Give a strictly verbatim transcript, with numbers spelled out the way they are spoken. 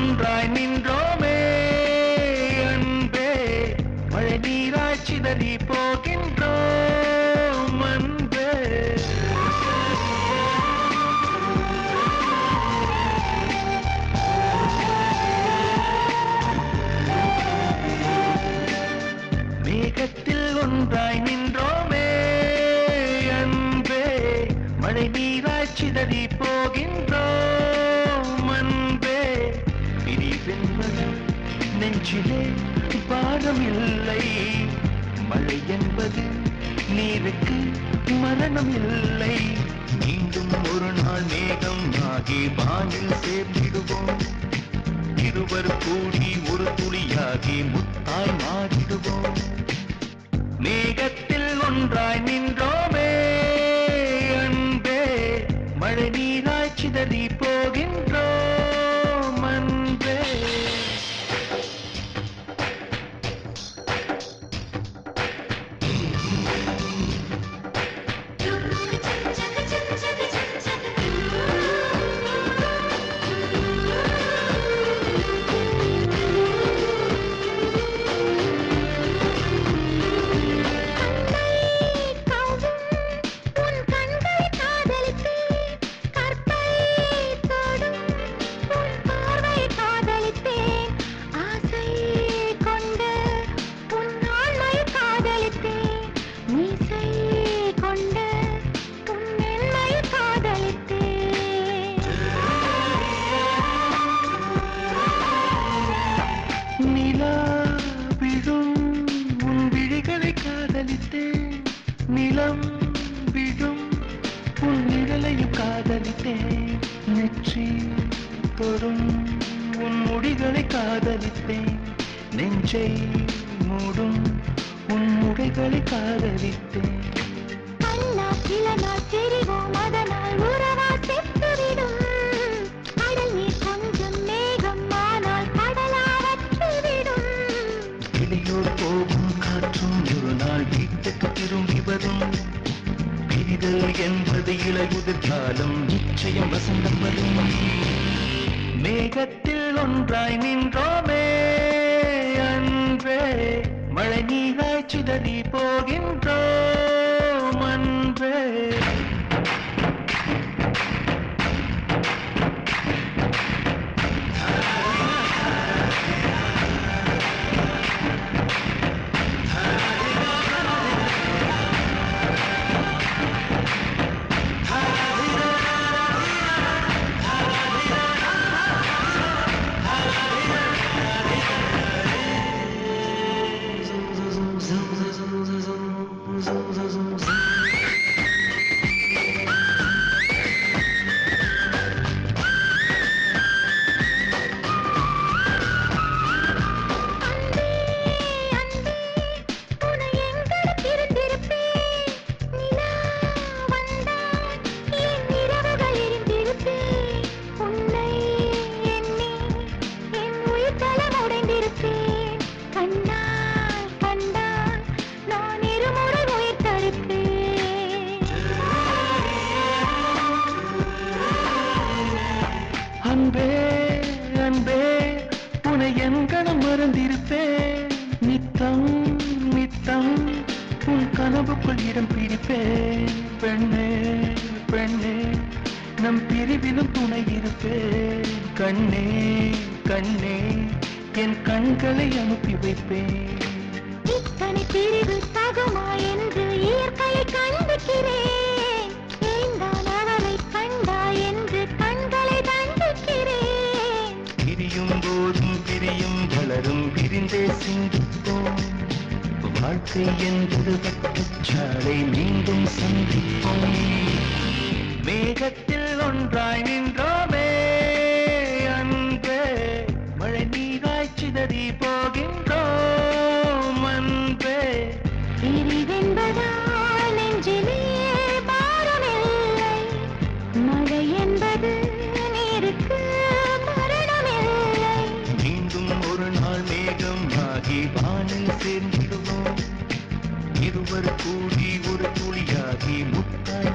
ஒன்றாய் நின்றோமே அன்பே மழை நீராய் சிதறி போகின்றோம் அன்பே மேகத்தில் ஒன்றாய் நின்றோமே அன்பே மழை நீராய் சிதறி போகின்றோம் அன்பே பிரிவென்பது நெஞ்சிலே பாரம் இல்லை மழை என்பது நீருக்கு மரணம் இல்லை மீண்டும் ஒரு நாள் மேகம் ஆகி வானில் சேர்ந்திடுவோம் இருவர் கூடி ஒரு துளியாகி முத்தாய் மாறிடுவோம் மேகத்தில் ஒன்றாய் நின்றோமே அன்பே மழை நீராய் சிதறி போகின்றோம் அன்பே நிலம் விடும் உன் நிழலையும் காதலித்தேன் நெற்றி தொடும் உன் முடிகளை காதலித்தேன் நெஞ்சை மூடும் உன் முடைகளை காதலித்தேன் அல்லா சில நாள் தெரிவோம் அதனால் உறவா செத்துவிடும் கடல் நீர் கொஞ்சம் மேகம் ஆனால் கடலாவற்றிவிடும் வெளியோர் போகும் காற்றும் ஒரு நாள் வீட்டுக்கு திரும்பி வரும் பிரிதல் என்பது இளையுதிர் காலம் நிச்சயம் வசந்தம் வரும் மேகத்தில் ஒன்றாய் நின்றோமே அன்பே மழை நீராய் சிதறி போகின்றோம் அன்பே அன்பே அன்பே உன்னை என் கணம் மறந்திருப்பேன் நித்தம் நித்தம் உன் கனவுக்குள் இடம் பிடிப்பேன் பெண்ணே பெண்ணே நம் பிரிவிலும் துணை இருப்பேன் கண்ணே கண்ணே என் கண்களை அனுப்பி வைப்பேன் இத்தனை பிரிவு தகுமா என்று இயற்கையை கண்டிக்கிறேன் கண்டா என்று கண்களை தண்டிக்கிறேன் பிரியும் போதும் பிரியும் வளரும் பிரிந்தே சிந்திப்போம் வாழ்க்கை என்பது வட்டச்சாலை மீண்டும் சந்திப்போம் மேகத்தில் ஒன்றாய் நின்றோமே அன்பே மழை நீராய் சிதறி போகின்றோம் அன்பே பிரிவென்பதா நெஞ்சிலே பாரமில்லை மழை என்பது நீருக்கு மரணமில்லை மீண்டும் ஒரு நாள் மேகம் ஆகி வானில் சேர்ந்திடுவோம் இருவர் கூடி ஒரு துளியாகி முத்தாய்